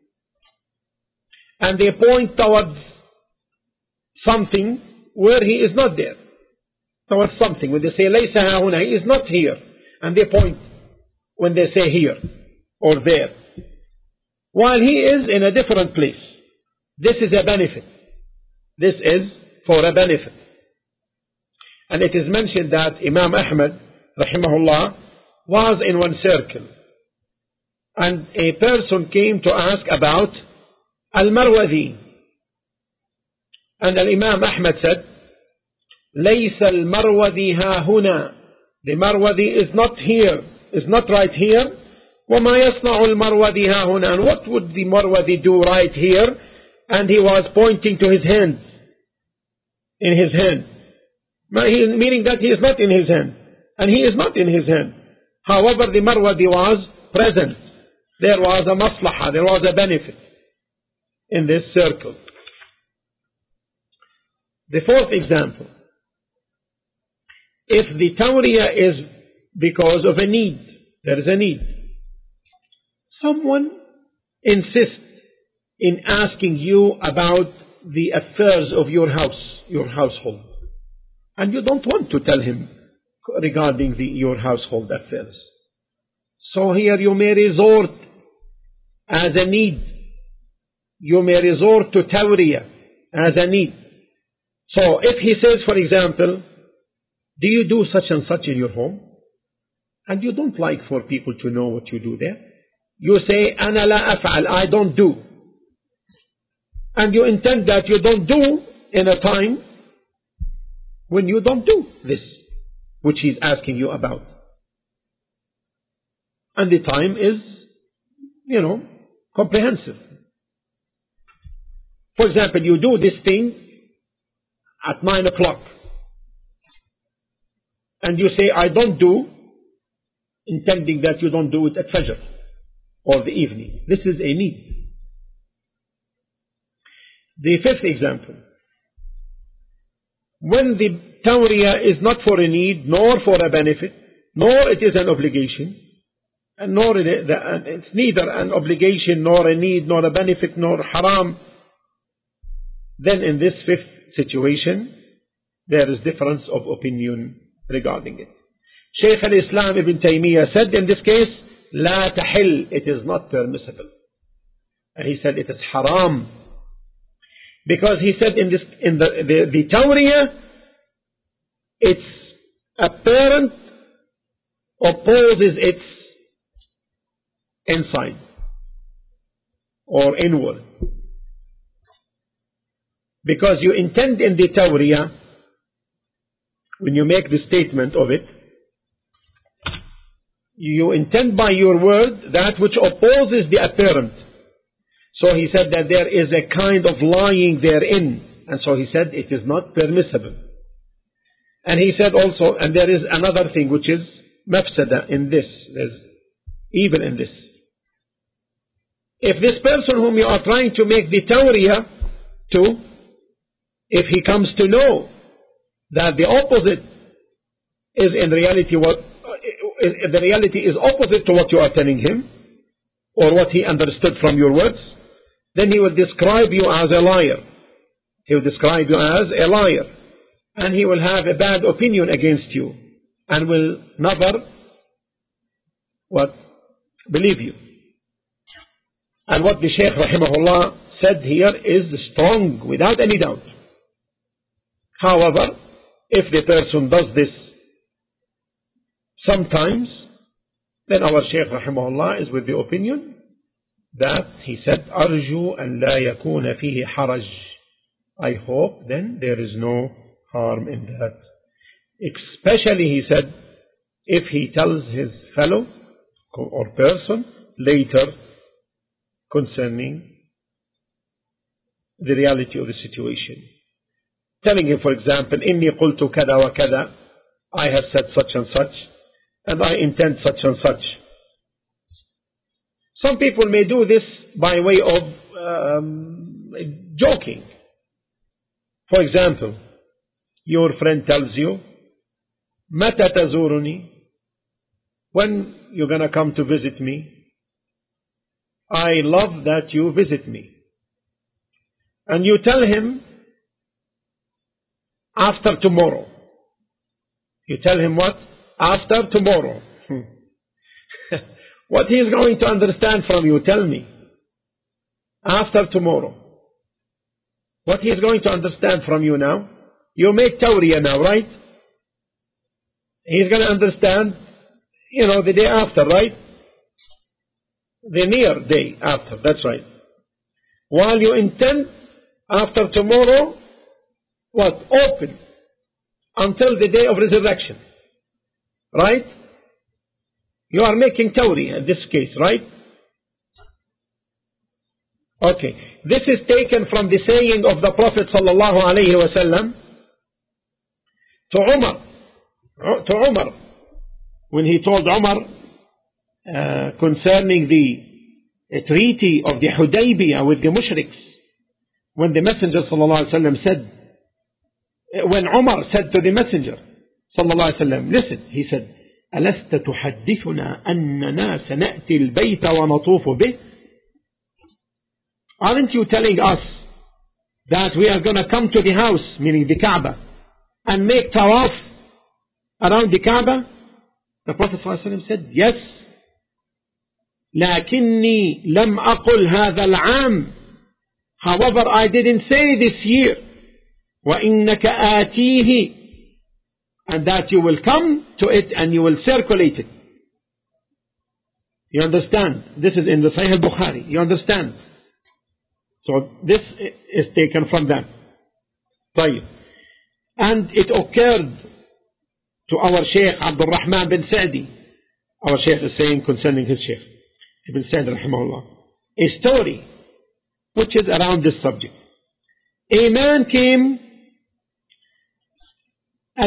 And they point towards something where he is not there. Towards something. When they say لَيْسَ هَا هُنَا, he is not here. And they point when they say here or there, while he is in a different place. This is a benefit. This is for a benefit. And it is mentioned that Imam Ahmad, rahimahullah, was in one circle. And a person came to ask about Al-Marwazi. And Imam Ahmad said, لَيْسَ الْمَرْوَذِي هَا هُنَا. The Marwazi is not here, is not right here. وَمَا يَصْنَعُ الْمَرْوَذِي هَا هُنَا. And what would the Marwazi do right here? And he was pointing to his hand. In his hand. Meaning that he is not in his hand. And he is not in his hand. However, the Marwazi was present. There was a maslahah, there was a benefit in this circle. The fourth example. If the tawriyah is because of a need, there is a need. Someone insists in asking you about the affairs of your house, your household. And you don't want to tell him regarding your household affairs. So here you may resort as a need. You may resort to tawriyah as a need. So if he says, for example, do you do such and such in your home? And you don't like for people to know what you do there. You say, أنا لا أفعل, I don't do. And you intend that you don't do in a time when you don't do this, which he's asking you about. And the time is, comprehensive. For example, you do this thing at 9 o'clock. And you say, I don't do, intending that you don't do it at Fajr or the evening. This is a need. The fifth example. When the tawriyah is not for a need nor for a benefit, nor it is an obligation, and nor it's neither an obligation, nor a need, nor a benefit, nor haram, then in this fifth situation, there is difference of opinion regarding it. Shaykh al-Islam Ibn Taymiyyah said in this case, لا تحل, it is not permissible. And he said it is haram. Because he said in the Tawriyah, its apparent opposes its inside or inward. Because you intend in the Tawriyah, when you make the statement of it, you intend by your word that which opposes the apparent. So he said that there is a kind of lying therein, and so he said it is not permissible. And he said also, and there is another thing which is mafsada in this, there's evil in this. If this person whom you are trying to make the tawriyah to, if he comes to know that the opposite is in reality the reality is opposite to what you are telling him, or what he understood from your words, then he will describe you as a liar. He will describe you as a liar. And he will have a bad opinion against you. And will never believe you. And what the Shaykh Rahimahullah said here is strong, without any doubt. However, if the person does this sometimes, then our Shaykh Rahimahullah is with the opinion that he said, أرجو أن لا يكون فيه حرج. I hope then there is no harm in that. Especially, he said, if he tells his fellow or person later concerning the reality of the situation. Telling him, for example, إني قلت كذا وكذا, I have said such and such, and I intend such and such. Some people may do this by way of joking. For example, your friend tells you, متى تزورني? When you're going to come to visit me? I love that you visit me. And you tell him, after tomorrow. You tell him what? After tomorrow. What he is going to understand from you, tell me. After tomorrow. What he is going to understand from you now? You make tawriyah now, right? He's going to understand, the day after, right? The near day after, that's right. While you intend after tomorrow, what? Open until the day of resurrection. Right? You are making tawriyah in this case, right? Okay. This is taken from the saying of the Prophet sallallahu alaihi wasallam to Umar, when he told Umar concerning the treaty of the Hudaybiyah with the mushriks, when the Messenger sallallahu alaihi wasallam said, when Umar said to the Messenger sallallahu alaihi wasallam, listen, he said, ألست تحدثنا أننا سنأتي البيت ونطوف به? Aren't you telling us that we are going to come to the house, meaning the Kaaba, and make tawaf around the Kaaba? The Prophet ﷺ said, yes. لكني لم أقل هذا العام. However, I didn't say this year. وإنك آتيه, and that you will come to it and you will circulate it. You understand? This is in the Sahih al-Bukhari. You understand? So this is taken from that. طيب. And it occurred to our Shaykh Abdul Rahman bin Sa'di. Our Shaykh is saying concerning his Shaykh Ibn Sa'di rahimahullah, a story which is around this subject. A man came at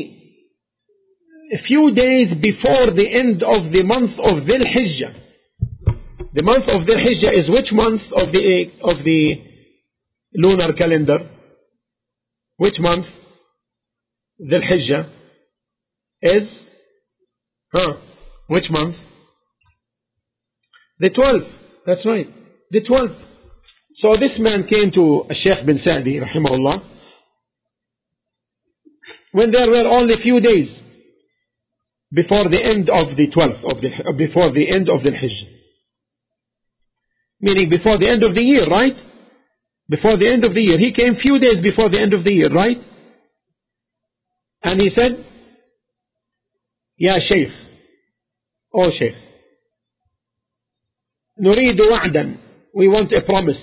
a few days before the end of the month of Dhul Hijjah. The month of Dhul Hijjah is which month of the lunar calendar? Which month? Dhul Hijjah is Huh? Which month? The 12th. That's right. The 12th. So this man came to Sheikh bin Sa'di, rahimahullah, when there were only a few days before the end of the 12th, before the end of the Hajj. Meaning before the end of the year, right? Before the end of the year. He came few days before the end of the year, right? And he said, Ya Shaykh, oh Shaykh, نريد وعدا, we want a promise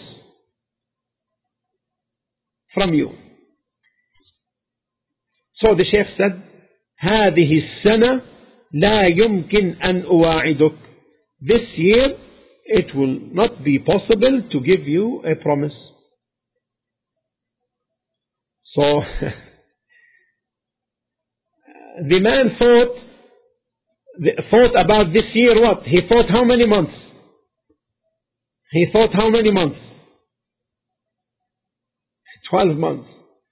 from you. So the Shaykh said, هذه السنة لا يمكن أن أواعدك. This year it will not be possible to give you a promise. So the man thought about this year what? He thought how many months? He thought how many months? 12 months.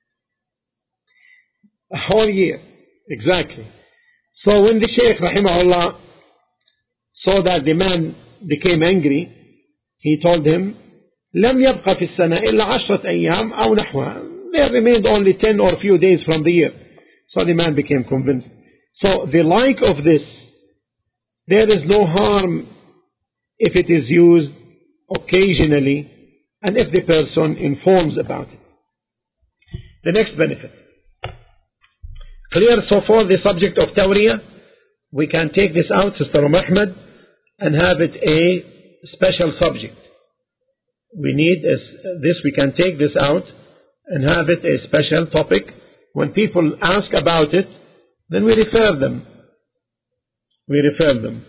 A whole year. Exactly. So when the Shaykh rahimahullah saw that the man became angry, he told him, لم يبقى في السنة إلا 10 أيام أو نحوها. There remained only 10 or few days from the year. So the man became convinced. So the like of this, there is no harm if it is used occasionally and if the person informs about it. The next benefit. Clear so far the subject of Tawriyah? We can take this out, Sister Ahmed, and have it a special subject. We need this, we can take this out and have it a special topic. When people ask about it, then we refer them. We refer them.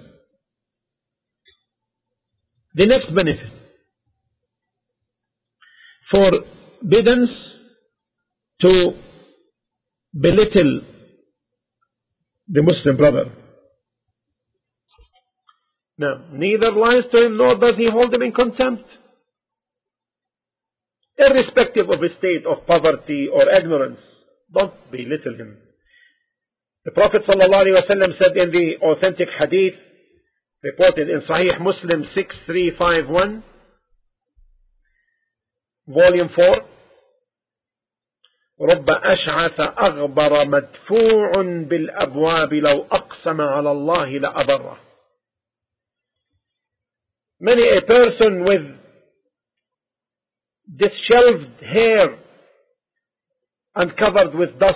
The next benefit. Forbiddance to belittle the Muslim brother. Now, neither lies to him nor does he hold him in contempt, irrespective of his state of poverty or ignorance. Don't belittle him. The Prophet ﷺ said in the authentic hadith reported in Sahih Muslim 6351, volume 4, رب أشعث أغبر مدفوع بالأبواب لو أقسم على الله لأبره. Many a person with disheveled hair and covered with dust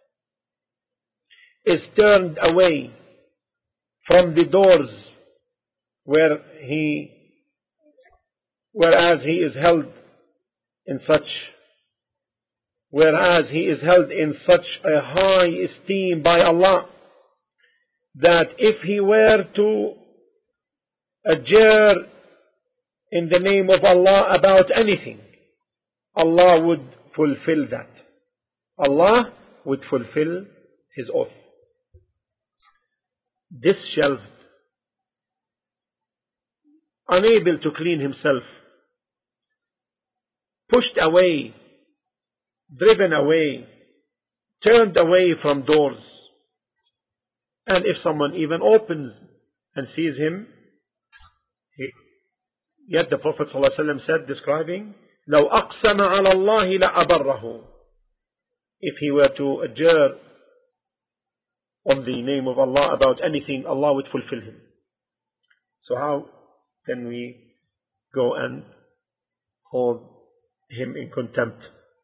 is turned away from the doors whereas he is held in such a high esteem by Allah that if he were to adjure in the name of Allah about anything, Allah would fulfill that. Allah would fulfill his oath. Disheveled, unable to clean himself, pushed away, driven away, turned away from doors. And if someone even opens and sees him, yet the Prophet ﷺ said, describing, لو أقسم على الله لأبره. If he were to adjure on the name of Allah about anything, Allah would fulfill him. So how can we go and hold him in contempt?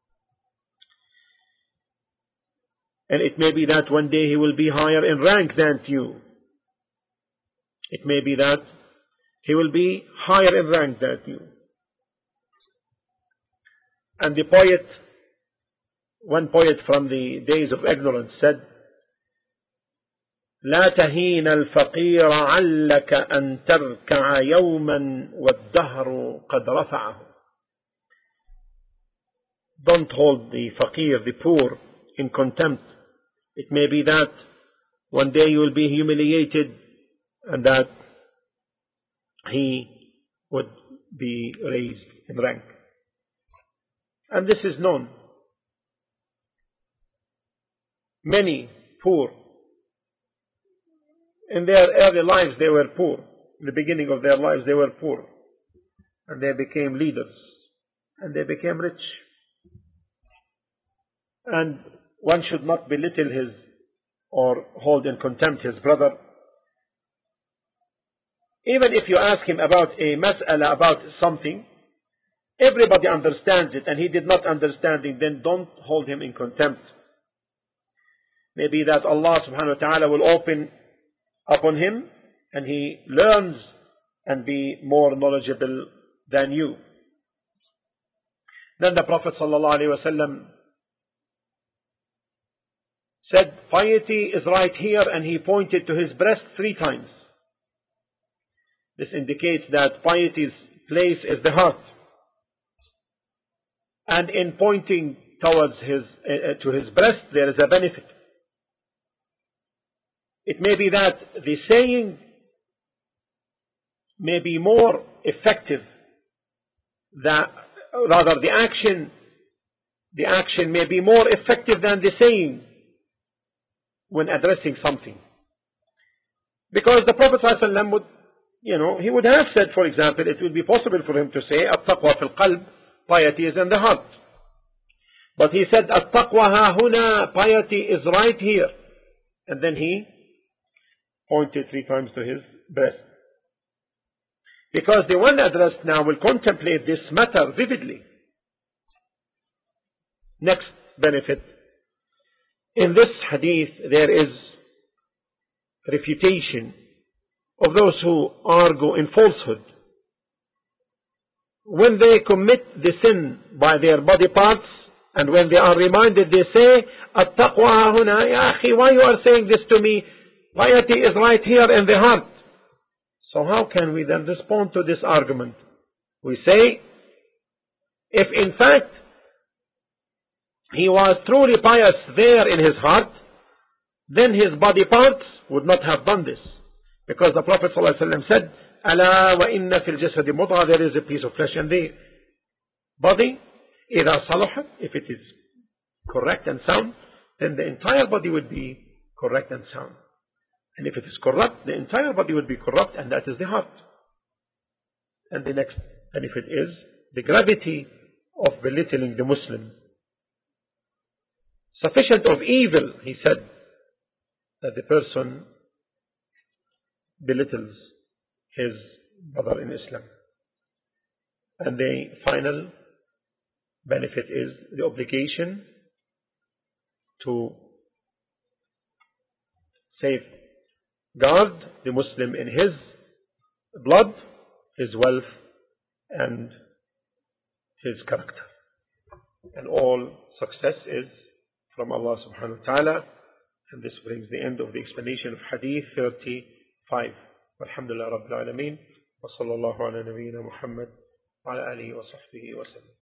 And it may be that one day he will be higher in rank than you. It may be that he will be higher in rank than you. And the poet, one poet from the days of ignorance said, لا تهين الفقير علك أن تركع يوما والدهر قد رفعه. Don't hold the faqir, the poor, in contempt. It may be that one day you will be humiliated and that he would be raised in rank. And this is known. Many poor In their early lives they were poor. In the beginning of their lives they were poor. And they became leaders. And they became rich. And one should not belittle his or hold in contempt his brother. Even if you ask him about a mas'ala, about something, everybody understands it and he did not understand it, then don't hold him in contempt. Maybe that Allah subhanahu wa ta'ala will open upon him and he learns and be more knowledgeable than you. Then the Prophet sallallahu alaihi wasallam said, piety is right here, and he pointed to his breast 3 times. This indicates that piety's place is the heart. And in pointing towards to his breast, there is a benefit. It may be that the saying may be more effective, the action may be more effective than the saying when addressing something. Because the Prophet ﷺ would, he would have said, for example, it would be possible for him to say, at-taqwa fil qalb, piety is in the heart. But he said, at-taqwa ha huna, piety is right here. And then he pointed 3 times to his breast. Because the one addressed now will contemplate this matter vividly. Next benefit. In this hadith, there is refutation of those who argue in falsehood. When they commit the sin by their body parts, and when they are reminded, they say, at-taqwa huna, ya akhi, why you are saying this to me? Piety is right here in the heart. So how can we then respond to this argument? We say, if in fact he was truly pious there in his heart, then his body parts would not have done this. Because the Prophet ﷺ said, أَلَا وَإِنَّ فِي الْجَسَدِ مُضْغَةً, there is a piece of flesh in the body. إِذَا صَلَحَتْ, if it is correct and sound, then the entire body would be correct and sound. And if it is corrupt, the entire body would be corrupt, and that is the heart. And the next benefit is the gravity of belittling the Muslim. Sufficient of evil, he said, that the person belittles his brother in Islam. And the final benefit is the obligation to safeguard the Muslim in his blood, his wealth, and his character. And all success is from Allah subhanahu wa ta'ala. And this brings the end of the explanation of Hadith 35. Walhamdulillah Rabbil Alameen. Wa sallallahu ala nabiyyina Muhammad wa ala alihi wa sahbihi wa sallam.